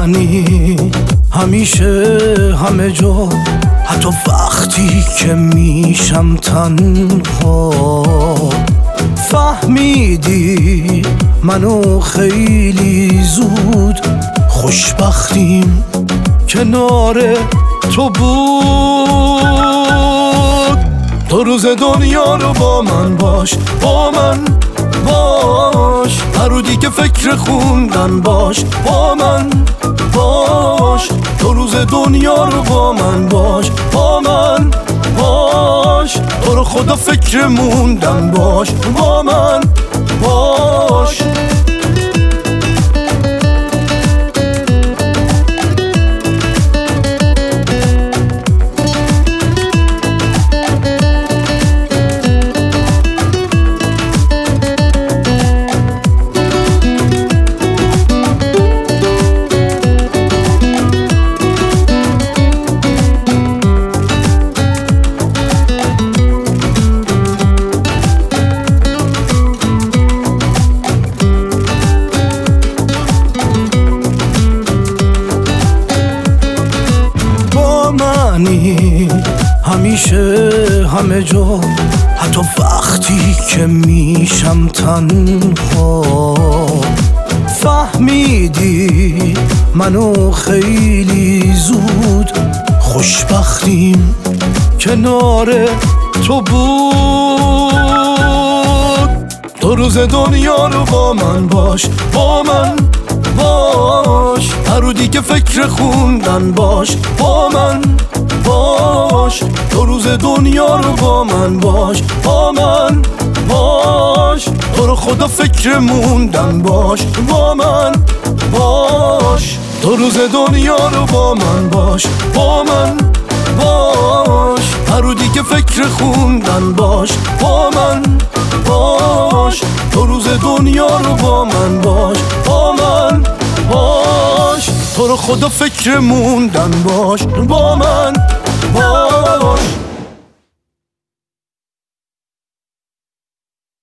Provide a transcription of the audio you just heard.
منی همیشه همه جا، حتی وقتی که میشم تنها. فهمیدی منو خیلی زود، خوشبختیم کنار تو بود. تو روز دنیا رو با من باش، با من باش، هر رو دیگه فکر خوندن باش، با من باش. تو روز دنیا رو با من باش، با من باش، تو رو خدا فکر موندن باش، با من باش. همیشه همه جا، حتی وقتی که میشم تنها. فهمیدی منو خیلی زود، خوشبختیم کنار تو بود. تو روز دنیا رو با من باش، با من باش، هر رو دیگه فکر خوندن باش، با من باش. تو روز دنیا رو با من باش، با من باش، تو رو خدا فکر موندن باش، با من باش. تو روز دنیا رو با من باش، با من باش، هر رو دیگه فکر خوندن باش، با من باش. تو روز دنیا رو با من باش، با من باش، تو رو خدا فکر موندن باش، با من باش.